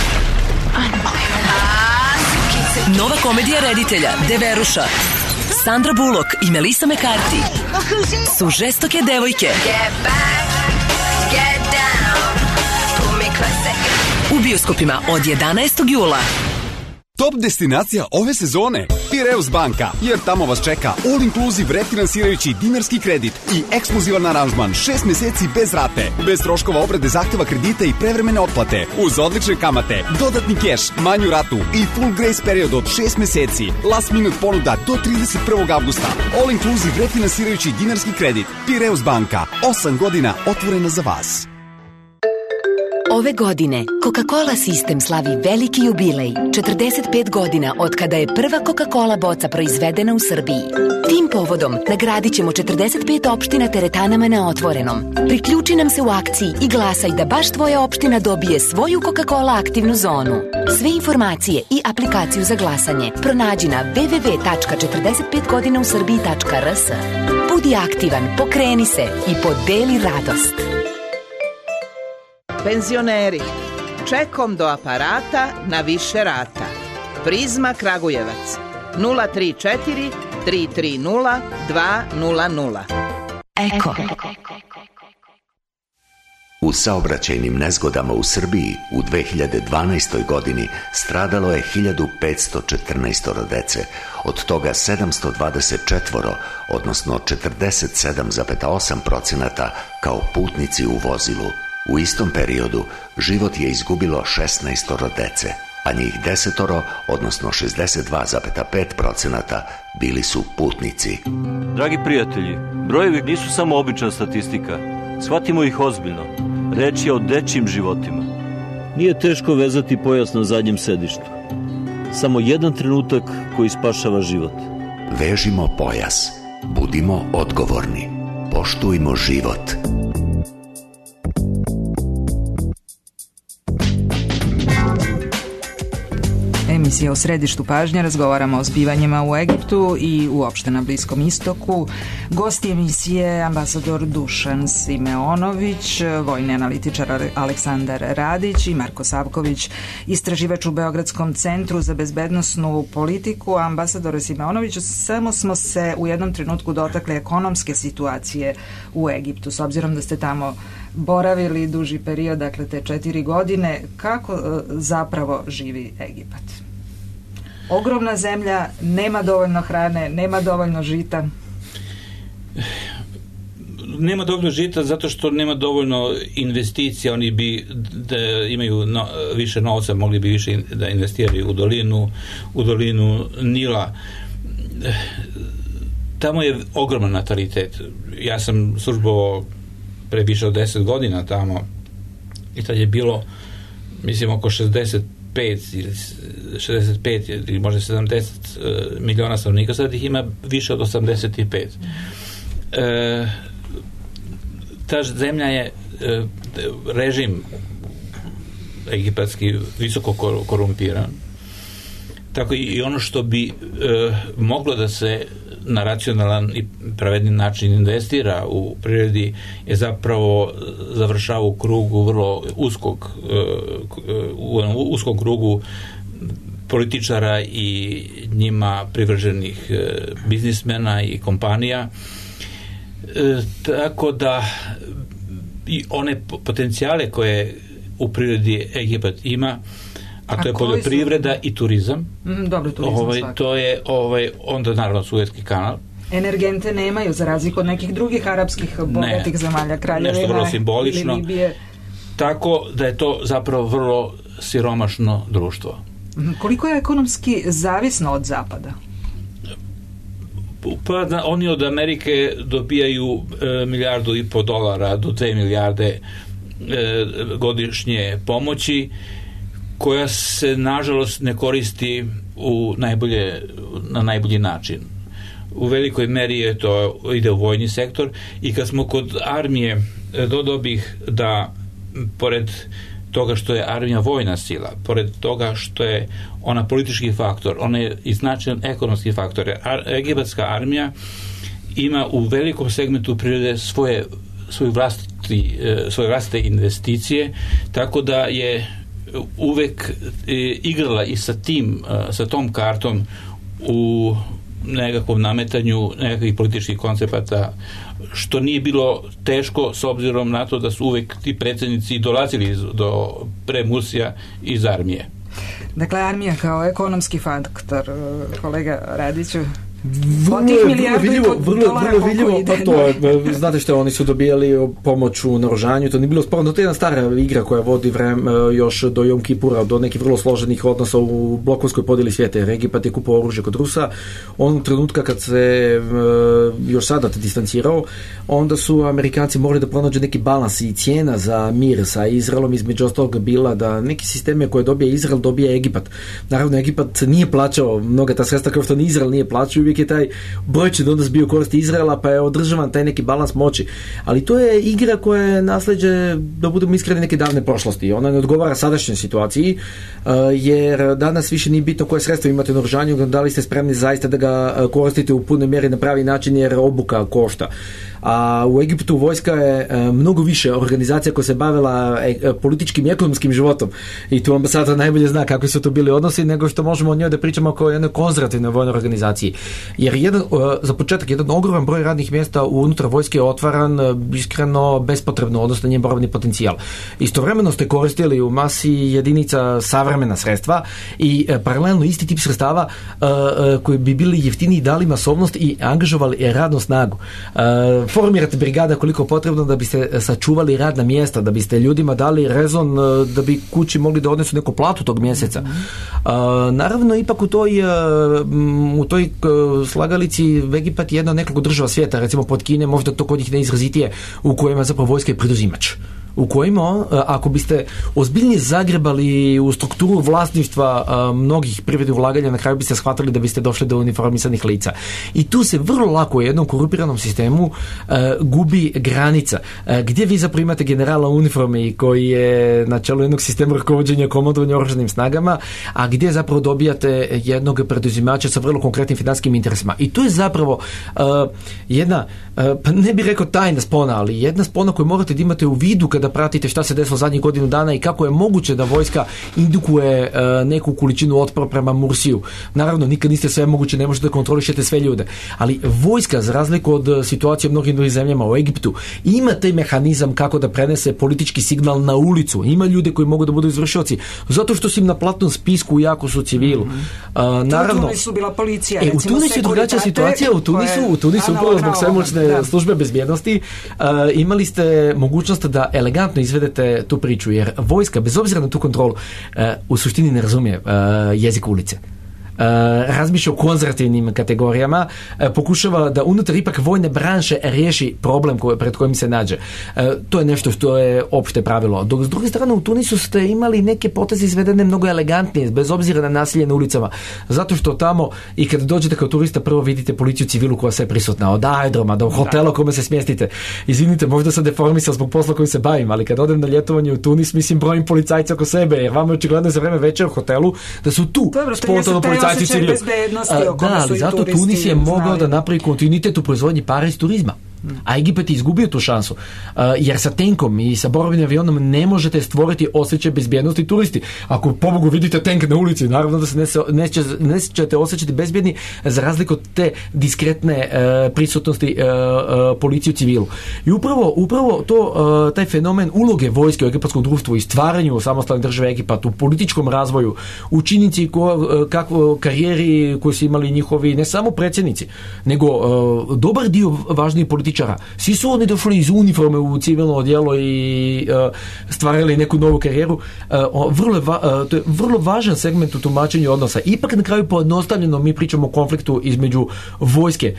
Nova komedija reditelja Deveruša, Sandra Bullock i Melissa McCarthy su žestoke devojke u bioskopima od 11. jula. Top destinacija ove sezone Pireus banka, jer tamo vas čeka all inclusive refinansirajući dinarski kredit i ekskluzivan aranžman 6 meseci bez rate, bez troškova obrade zahteva kredita i prevremene otplate, uz odlične kamate, dodatni keš, manju ratu i full grace period od 6 meseci, last minute ponuda do 31. avgusta. All inclusive refinansirajući dinarski kredit. Pireus banka, 8 godina otvorena za vas. Ove godine Coca-Cola sistem slavi veliki jubilej, 45 godina od kada je prva Coca-Cola boca proizvedena u Srbiji. Tim povodom nagradit ćemo 45 opština teretanama na otvorenom. Priključi nam se u akciji i glasaj da baš tvoja opština dobije svoju Coca-Cola aktivnu zonu. Sve informacije i aplikaciju za glasanje pronađi na www.45godinausrbiji.rs. Budi aktivan, pokreni se i podeli radost. Penzioneri, Čekom do aparata na više rata. Prizma Kragujevac 034 330 200. Eko. U saobraćajnim nezgodama u Srbiji u 2012. godini stradalo je 1514 dece, od toga 724, odnosno 47,8% kao putnici u vozilu. U istom periodu život je izgubilo 16 dece, a njih 10, odnosno 62,5% bili su putnici. Dragi prijatelji, brojevi nisu samo obična statistika. Shvatimo ih ozbiljno. Reč je o dečjim životima. Nije teško vezati pojas na zadnjem sedištu. Samo jedan trenutak koji spašava život. Vežimo pojas. Budimo odgovorni. Poštujmo život. Emisija u središtu pažnje, razgovaramo o zbivanjima u Egiptu i uopšte na Bliskom istoku. Gosti emisije ambasador Dušan Simeonović, vojni analitičar Aleksandar Radić i Marko Savković, istraživač u Beogradskom centru za bezbednosnu politiku. Ambasadore Simeonoviću, samo smo se u jednom trenutku dotakli ekonomske situacije u Egiptu, s obzirom da ste tamo boravili duži period, dakle te 4 godine. Kako zapravo živi Egipat? Ogromna zemlja, nema dovoljno hrane, nema dovoljno žita. Nema dovoljno žita zato što nema dovoljno investicija. Oni bi da imaju više novca, mogli bi više da investiraju u dolinu Nila. Tamo je ogroman natalitet. Ja sam službovao pre više od 10 godina tamo i tad je bilo, mislim, oko 65 ili možda 70 miliona stanovnika, sad ih ima više od 85. Ta zemlja je režim egipatski visoko korumpiran, tako i ono što bi moglo da se na racionalan i pravedni način investira u prirodi je zapravo završava u krugu vrlo uskom krugu političara i njima privrženih biznismena i kompanija, tako da i one potencijale koje u prirodi Egipat ima, a to je poljoprivreda i turizam. Dobro, turizam to je onda naravno Suetski kanal. Energente nemaju, za razliku od nekih drugih arapskih bogatih zemalja, Kraljevina ili Libije. Tako da je to zapravo vrlo siromašno društvo. Koliko je ekonomski zavisno od Zapada? Pa oni od Amerike dobijaju $1,5 milijardu do 2 milijarde godišnje pomoći, koja se nažalost ne koristi na najbolji način. U velikoj meri je to ide u vojni sektor i kad smo kod armije, dodao bih da pored toga što je armija vojna sila, pored toga što je ona politički faktor, ona je i značajan ekonomski faktor. Egipatska armija ima u velikom segmentu prirode svoje vlastite investicije, tako da je uvek igrala i sa tom kartom u nekakvom nametanju nekakvih političkih koncepata, što nije bilo teško s obzirom na to da su uvek ti predsjednici dolazili do Mursija iz armije. Dakle, armija kao ekonomski faktor, kolega Radiću. Vrlo vidljivo, pa to je, znate što, oni su dobijali pomoć u naoružanju, to nije bilo sporno, to je jedna stara igra koja vodi još do Jom Kipura, do nekih vrlo složenih odnosa u blokovskoj podjeli svijeta, jer Egipat je kupovao oružje kod Rusa. Onog trenutka kad se još sada distancirao, onda su Amerikanci morali da pronađu neki balans i cijena za mir sa Izraelom, između ostalog bila da neki sisteme koje dobije Izrael dobije Egipat. Naravno, Egipat nije plaćao mnoga ta sredstva kao što ni Izrael nije plaćao, uvijek je taj brojčan odnos bio koristi Izraela, pa je održavan taj neki balans moći. Ali to je igra koja je nasleđe, da budemo iskreni, neke davne prošlosti. Ona ne odgovara sadašnjoj situaciji, jer danas više nije bitno koje sredstvo imate na oružanju, da li ste spremni zaista da ga koristite u punoj mjeri na pravi način, jer obuka košta. A u Egiptu vojska je mnogo više organizacija koja se bavila političkim i ekonomskim životom. I tu ambasador najbolje zna kako su to bili odnosi, nego što možemo o njoj da pričamo kao jednoj konzervativnoj vojnoj organizaciji. Jer za početak jedan ogroman broj radnih mjesta unutar vojske je otvaran iskreno bespotrebno, odnosno njen boravni potencijal. Istovremeno ste koristili u masi jedinica savremena sredstva i paralelno isti tip sredstava koji bi bili jeftiniji, dali masovnost i angažovali radnu snagu. Formirate brigada koliko potrebno da biste sačuvali radna mjesta, da biste ljudima dali rezon da bi kući mogli da odnesu neku platu tog mjeseca. Naravno, ipak u toj slagalici Egipat je jedna od nekoliko država svijeta, recimo pod Kine, možda to kod njih neizrazitije, u kojima zapravo vojska je preduzimač. U kojima, ako biste ozbiljnije zagrebali u strukturu vlasništva mnogih privrednih ulaganja, na kraju biste shvatili da biste došli do uniformisanih lica. I tu se vrlo lako u jednom korumpiranom sistemu gubi granica. Gdje vi zapravo imate generala u uniformi koji je na čelu jednog sistema rukovođenja komandovanja oružanim snagama, a gdje zapravo dobijate jednog preduzimača sa vrlo konkretnim financijskim interesima. I tu je zapravo jedna, pa ne bih rekao tajna spona, ali jedna spona koju morate da imate u vidu kada pratite šta se desilo zadnjih godinu dana i kako je moguće da vojska indukuje neku količinu otpora prema Mursiju. Naravno, nikad niste sve moguće, ne možete da kontrolišete sve ljude, ali vojska, za razliku od situacije u mnogim drugim zemljama, u Egiptu, ima taj mehanizam kako da prenese politički signal na ulicu. Ima ljude koji mogu da budu izvršioci, zato što su im na platnom spisku, jako su u civilu. Naravno, u Tunisu bila policija, u Tunisu je drugačija situacija. U Tunisu upravo zbog svemoćne službe bezbjednosti imali ste mogućnost da elegantno izvedete tu priču, jer vojska, bez obzira na tu kontrolu, u suštini ne razumije jezik ulice. Razmišlja o konzervativnim kategorijama, pokušava da unutar ipak vojne branše riješi problem pred kojim se nađe. To je nešto što je opšte pravilo. Dok s druge strane u Tunisu ste imali neke poteze izvedene mnogo elegantnije, bez obzira na nasilje na ulicama. Zato što tamo i kad dođete kao turista prvo vidite policiju civilu koja sve prisutna, od aerodroma do hotela kome se smjestite. Izvinite, možda sam deformisao zbog posla kojim se bavim, ali kad odem na ljetovanje u Tunis, mislim brojim policajca oko sebe, jer vama je očigledno za vreme večera u hotelu da su tu spontano policajci civili. Da, ali zato Tunis je mogao da napravi kontinuitet u proizvodnji para iz turizma. A Egipat je izgubio tu šansu. Jer sa tenkom i sa borbavnim avionom ne možete stvoriti osjećaj bezbjednosti turisti. Ako pobogu vidite tank na ulici, naravno da se nećete osjećati bezbjedni, za razliku od te diskretne prisutnosti policije u civilu. I upravo to, taj fenomen uloge vojske u egipatskom društvu i stvaranju samostalne države Egipat, u političkom razvoju, u činjenici kako karijeri koji su imali njihovi ne samo predsjednici, nego dobar dio važnijih političara. Svi su oni došli iz uniforme u civilno odjelo i stvarali neku novu karijeru. To je vrlo važan segment u tumačenju odnosa. Ipak na kraju pojednostavljeno mi pričamo o konfliktu između vojske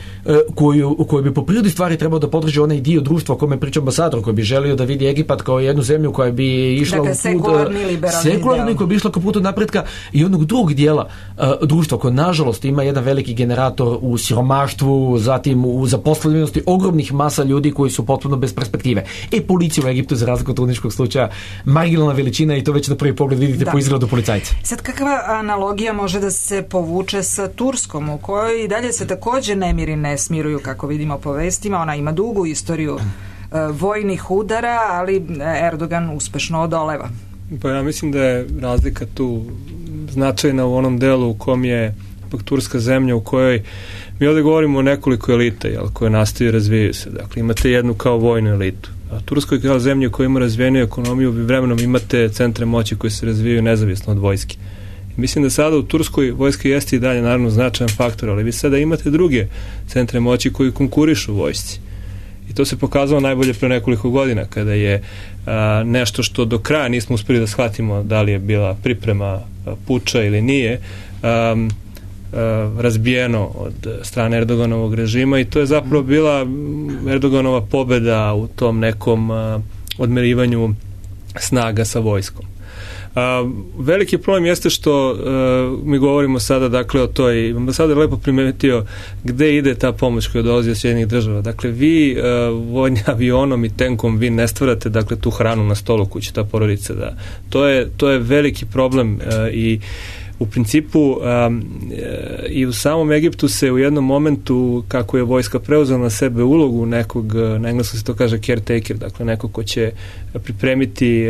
koju bi po prirodi stvari trebao da podrži onaj dio društva o kome priča ambasador, koji bi želio da vidi Egipat kao jednu zemlju koja bi išla u put sekularni, koja bi išla kao put od napretka, i onog drugog dijela društva koje nažalost ima jedan veliki generator u siromaštvu, zatim u zaposlenosti ogromnih masa ljudi koji su potpuno bez perspektive. Policija u Egiptu, za razliku od tuniškog slučaja, marginalna veličina, i to već na prvi pogled vidite po izgledu policajca. Sad, kakva analogija može da se povuče sa Turskom, u kojoj i dalje se također nemiri ne smiruju, kako vidimo po vestima? Ona ima dugu istoriju vojnih udara, ali Erdogan uspešno odoleva. Pa ja mislim da je razlika tu značajna u onom delu u kom je Turska zemlja u kojoj mi ovdje govorimo o nekoliko elita, koje nastaju i razvijaju se. Dakle, imate jednu kao vojnu elitu. A Turskoj kao zemlji koja ima razvijenu ekonomiju, vi vremenom imate centre moći koji se razvijaju nezavisno od vojske. I mislim da sada u Turskoj vojska jeste i dalje naravno značajan faktor, ali vi sada imate druge centre moći koji konkurišu vojsci. I to se pokazalo najbolje pre nekoliko godina, kada je nešto što do kraja nismo uspjeli da shvatimo da li je bila priprema puča ili nije, razbijeno od strane Erdoganovog režima, i to je zapravo bila Erdoganova pobeda u tom nekom odmerivanju snaga sa vojskom. Veliki problem jeste što mi govorimo sada, dakle, o toj, ambasador lepo primetio gde ide ta pomoć koja dolazi od Sjedinjenih država. Dakle, vi vojnim avionom i tenkom vi ne stvarate, dakle, tu hranu na stolu koju će ta porodica da. To je veliki problem i u principu i u samom Egiptu se u jednom momentu, kako je vojska preuzela na sebe ulogu nekog, na engleskom se to kaže caretaker, dakle neko ko će pripremiti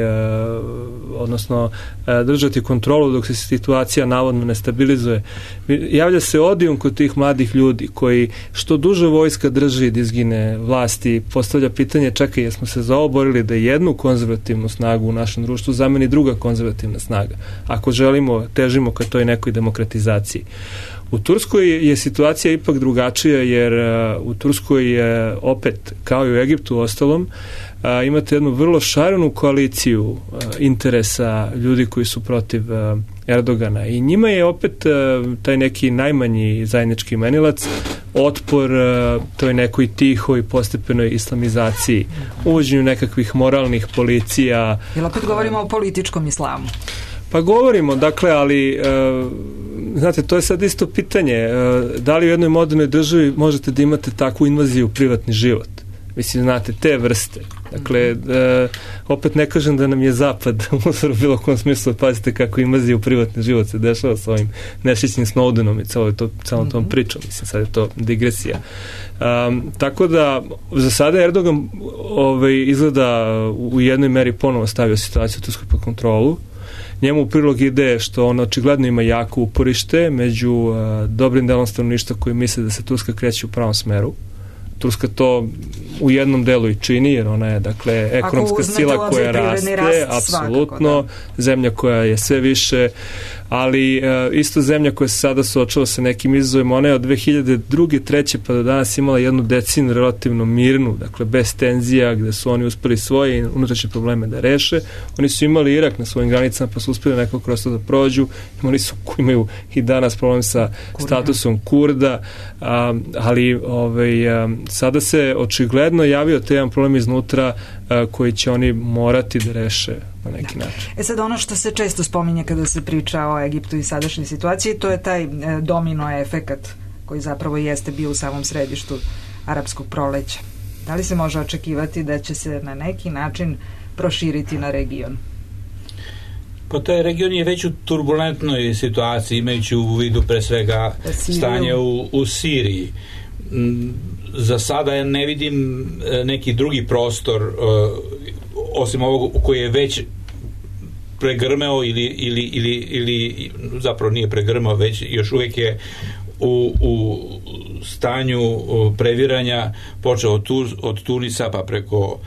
odnosno držati kontrolu dok se situacija navodno ne stabilizuje. Javlja se odijum kod tih mladih ljudi koji što duže vojska drži da izgine vlasti, postavlja pitanje, čekaj, jesmo se za ovo borili da jednu konzervativnu snagu u našem društvu zameni druga konzervativna snaga. Ako želimo, težimo ka toj nekoj demokratizaciji. U Turskoj je situacija ipak drugačija, jer u Turskoj je opet, kao i u Egiptu ostalom, imate jednu vrlo šarenu koaliciju interesa ljudi koji su protiv Erdogana i njima je opet taj neki najmanji zajednički imenilac otpor toj nekoj tihoj postepenoj islamizaciji, uvođenju nekakvih moralnih policija. Jel opet govorimo o političkom islamu? Pa govorimo, dakle, ali znate, to je sad isto pitanje, da li u jednoj modernoj državi možete da imate takvu invaziju u privatni život? Mislim, znate, te vrste. Dakle, opet ne kažem da nam je zapad u bilo kom smislu, pazite kako invazija u privatni život se dešava sa ovim nešićnim Snowdenom i celom tom pričom. Mislim, sad je to digresija. Tako da, za sada Erdogan izgleda u jednoj meri ponovo stavio situaciju u Turskoj pod kontrolu. Njemu u prilog ide što on očigledno ima jako uporište među dobrim delom stanovništva koji misle da se Turska kreće u pravom smeru. Turska to u jednom delu i čini, jer ona je, dakle, ekonomska sila koja raste, apsolutno, zemlja koja je sve više, ali isto zemlja koja se sada suočava sa nekim izazovima. Ona je od 2002. 2003. pa do danas imala jednu decinu relativno mirnu, dakle bez tenzija, gde su oni uspeli svoje unutrašnje probleme da reše. Oni su imali Irak na svojim granicama, pa su uspeli nekog kroz da prođu. Imaju i danas problem sa statusom Kurda, ali sada se očigledno javio taj jedan problem iznutra koji će oni morati da reše na neki način. Sad ono što se često spominje kada se priča o Egiptu i sadašnjoj situaciji, to je taj domino efekat koji zapravo jeste bio u samom središtu arapskog proleća. Da li se može očekivati da će se na neki način proširiti na region? Pa taj region je već u turbulentnoj situaciji, imajući u vidu pre svega stanje u Siriji. Za sada ja ne vidim neki drugi prostor osim ovog koji je već pregrmeo ili zapravo nije pregrmeo, već još uvijek je u stanju previranja, počeo od Tunisa pa preko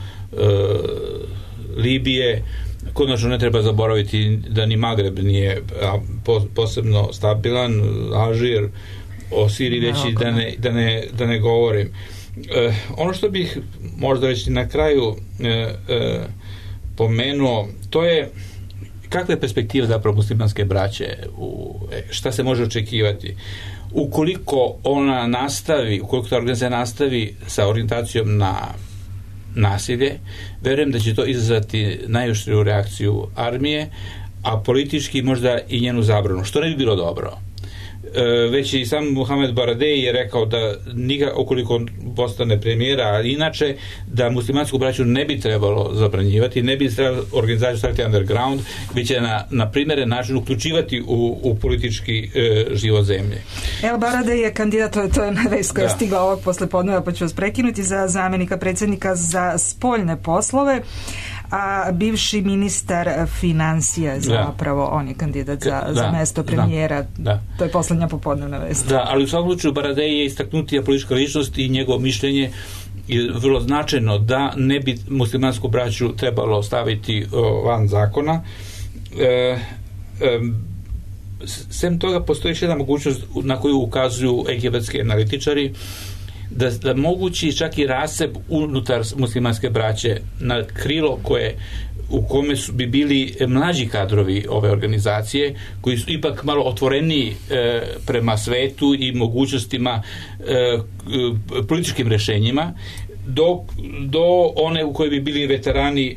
Libije. Konačno ne treba zaboraviti da ni Magreb nije posebno stabilan, Alžir, o Siriji reći da ne govorim. Ono što bih možda reći na kraju pomenuo, to je kakva je perspektiva zapravo muslimanske braće, šta se može očekivati. Ukoliko ta organizacija nastavi sa orijentacijom na nasilje, verujem da će to izazvati najoštriju reakciju armije, a politički možda i njenu zabranu, što ne bi bilo dobro. Već i sam Mohamed Baradei je rekao da ukoliko postane premijera, ali inače da muslimansku braću ne bi trebalo zabranjivati, ne bi trebalo organizaciju staviti underground, već će na primjeren način uključivati u politički život zemlje. El Baradei je kandidat, to je vest koja je stigla ovog poslepodneva, pa ću vas prekinuti, za zamjenika predsjednika za spoljne poslove, a bivši ministar financija zapravo, on je kandidat za mesto premijera. To je poslednja popodnevna vest. Da, ali u svakom slučaju Baradei je istaknutija politička ličnost i njegovo mišljenje je vrlo značajno da ne bi muslimansku braću trebalo staviti van zakona. Sem toga postoji još jedna mogućnost na koju ukazuju egipatski analitičari, da mogući čak i raseb unutar muslimanske braće na krilo u kome bi bili mlađi kadrovi ove organizacije, koji su ipak malo otvoreniji prema svetu i mogućnostima političkim rešenjima, do one u kojoj bi bili veterani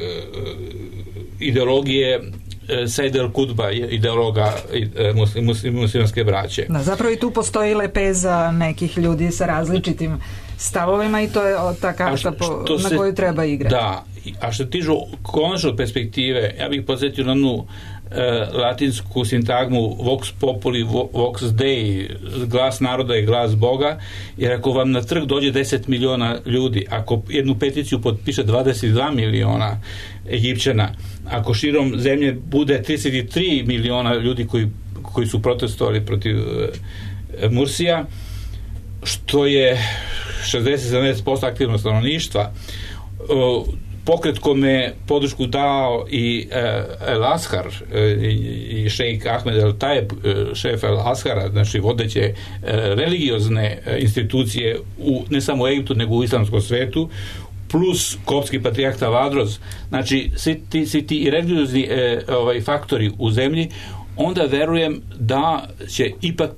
ideologije Said al-Kutba, ideologa muslimanske braće. Zapravo i tu postoji lepeza nekih ljudi sa različitim stavovima i to je ta karta na koju treba igrati. Da, a što tižu konačno perspektive, ja bih podsjetio na onu latinsku sintagmu vox populi, vox dei, glas naroda je glas Boga, jer ako vam na trg dođe 10 miliona ljudi, ako jednu peticiju potpiše 22 miliona Egipćana, ako širom zemlje bude 33 miliona ljudi koji su protestovali protiv Mursija, što je 60-70% aktivnog stanovništva, pokret kome podršku dao i El Azhar i šejk Ahmed El Tajeb, šef El Azhara, znači vodeće religiozne institucije ne samo u Egiptu nego u islamskom svetu, plus kopski patrijarh Tavadros, znači svi ti religiozni faktori u zemlji, onda verujem da će ipak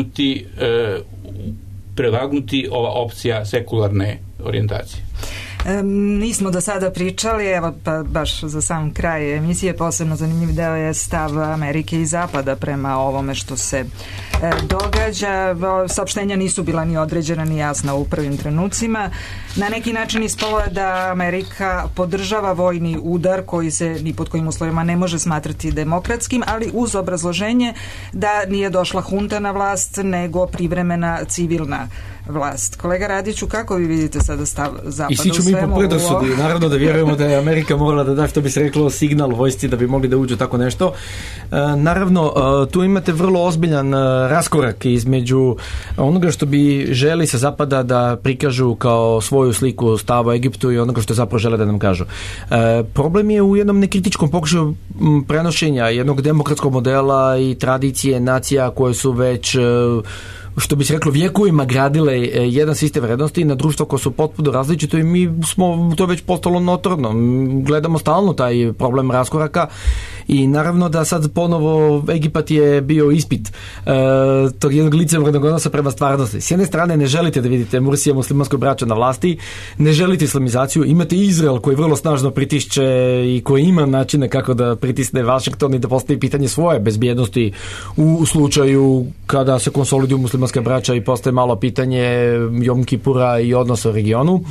prevagnuti ova opcija sekularne orijentacije. Nismo do sada pričali, evo pa baš za sam kraj emisije posebno zanimljiv deo je stav Amerike i Zapada prema ovome što se događa. Saopštenja nisu bila ni određena ni jasna u prvim trenucima. Na neki način ispalo je da Amerika podržava vojni udar koji se ni pod kojim uslovima ne može smatrati demokratskim, ali uz obrazloženje da nije došla hunta na vlast nego privremena civilna vlast. Kolega Radiću, kako vi vidite sada stav Zapada u svemu? I svi ćemo mi po predrasudi. Naravno da vjerujemo da je Amerika morala da da, što bi se reklo, signal vojsci da bi mogli da uđu tako nešto. Naravno, tu imate vrlo ozbiljan raskorak između onoga što bi želi sa Zapada da prikažu kao svoju sliku stava Egiptu i onoga što zapravo žele da nam kažu. Problem je u jednom nekritičkom pokušaju prenošenja jednog demokratskog modela i tradicije nacija koje su već, što bi se reklo, vjekovima gradile jedan sistem vrednosti na društvo koje su potpuno različito i mi smo to već postalo notorno. Gledamo stalno taj problem raskoraka i naravno da sad ponovo Egipat je bio ispit tog jednog licemjernog odnosa prema stvarnosti. S jedne strane ne želite da vidite Mursija muslimanskog braća na vlasti, ne želite islamizaciju, imate Izrael koji vrlo snažno pritišće i koji ima načine kako da pritisne Vašington i da postavi pitanje svoje bezbjednosti u slučaju kada se konsoliduju muslimanska braća i postaje malo pitanje Jom Kipura i odnosa u regionu.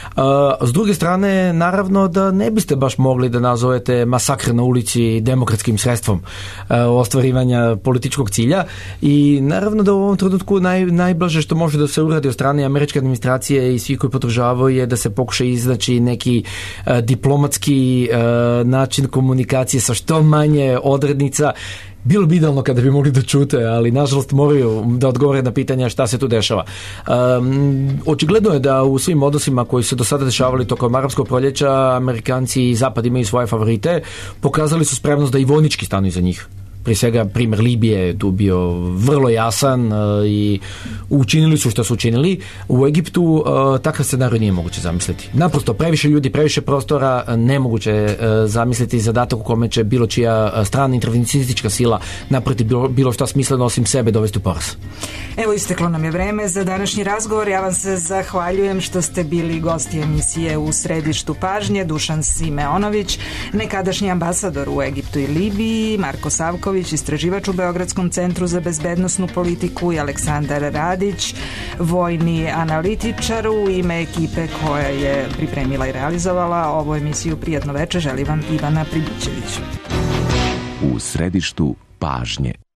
S druge strane, naravno da ne biste baš mogli da nazovete masakr na ulici demokratskim sredstvom ostvarivanja političkog cilja i naravno da u ovom trenutku najblaže što može da se uradi od strane američke administracije i svi koji podržavaju je da se pokuša iznaći neki diplomatski način komunikacije sa što manje odrednica. Bilo bi idealno kada bi mogli da čute, ali nažalost moraju da odgovore na pitanja šta se tu dešava. Očigledno je da u svim odnosima koji se do sada dešavali tokom arapskog proljeća, Amerikanci i Zapad imaju svoje favorite, pokazali su spremnost da i vojnički stanu iza njih. Prije svega primjer Libije je tu bio vrlo jasan i učinili su što su učinili. U Egiptu takav scenarij nije moguće zamisliti. Naprosto previše ljudi, previše prostora, nemoguće zamisliti zadatak u kome će bilo čija strana intervencionistička sila naproti bilo šta smisleno osim sebe dovesti u poraz. Evo, isteklo nam je vreme za današnji razgovor. Ja vam se zahvaljujem što ste bili gosti emisije U središtu pažnje. Dušan Simeonović, nekadašnji ambasador u Egiptu i Libiji, Marko Savković, istraživač u Beogradskom centru za bezbednosnu politiku, i Aleksandar Radić, vojni analitičar. U ime ekipe koja je pripremila i realizovala ovu emisiju Prijatno večer želi vam Ivana Pribićević. U središtu pažnje.